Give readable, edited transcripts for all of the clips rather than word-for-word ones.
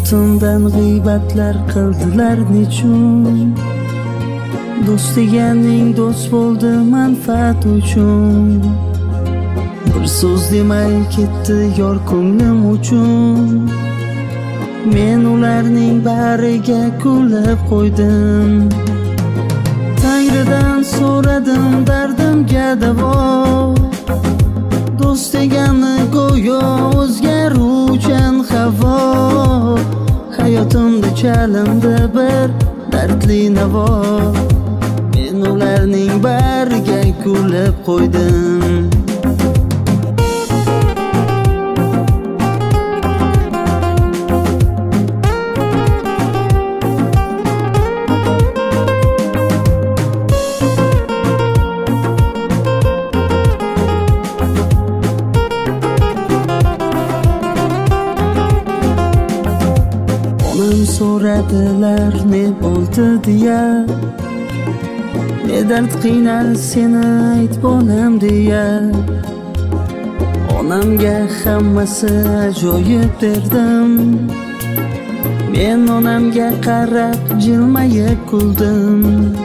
ortimdan g'iybatlar qildilar nechun? Do'st deganing do'st bo'ldi manfaat uchun. Bir so'z demay ketdi yor ko'nglim uchun. Men ularning bariga kulib qo'ydim. Tangridan so'radim dardimga davo. Do'st degani go'yo o'zgaruvchan havo. Hayotimda chalindi bir dardli navo. Men ularning bariga kulib qo'ydim. So'radilar ne bo'ldi deya, ne dard qiynar seni ayt bolam deya. Onamga hammasi ajoyib derdim. Men onamga qarab jilmayib kuldim.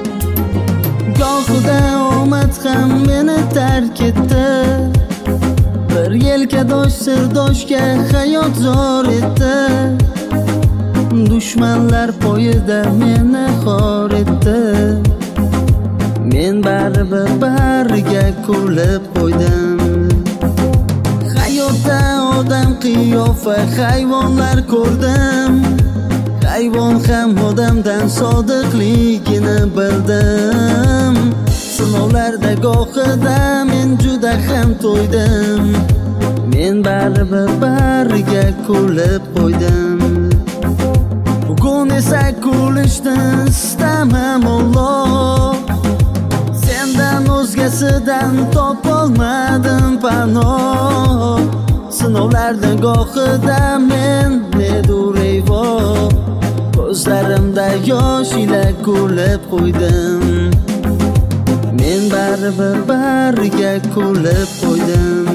Gohida omad ham meni tark etdi. Bir yelkadosh sirdoshga hayot zor etdi. Dushmanlar poyida meni xor etdi. Men baribir bariga kulib qo'ydim. Hayotda odam qiyofa hayvonlar ko'rdim. Hayvon ham odamdan sodiqligini bildim. Sinovlarda gohida men juda ham to'ydim. Men baribir bariga kulib qo'ydim. Bugun esa kulishni istamam Alloh. Sendan o'zgasidan topolmadim panoh. Sinovlarda gohida men nedurayvo. Ko'zlarimda yosh ila kulib qo'ydim. Men baribir bariga kulib qo'ydim.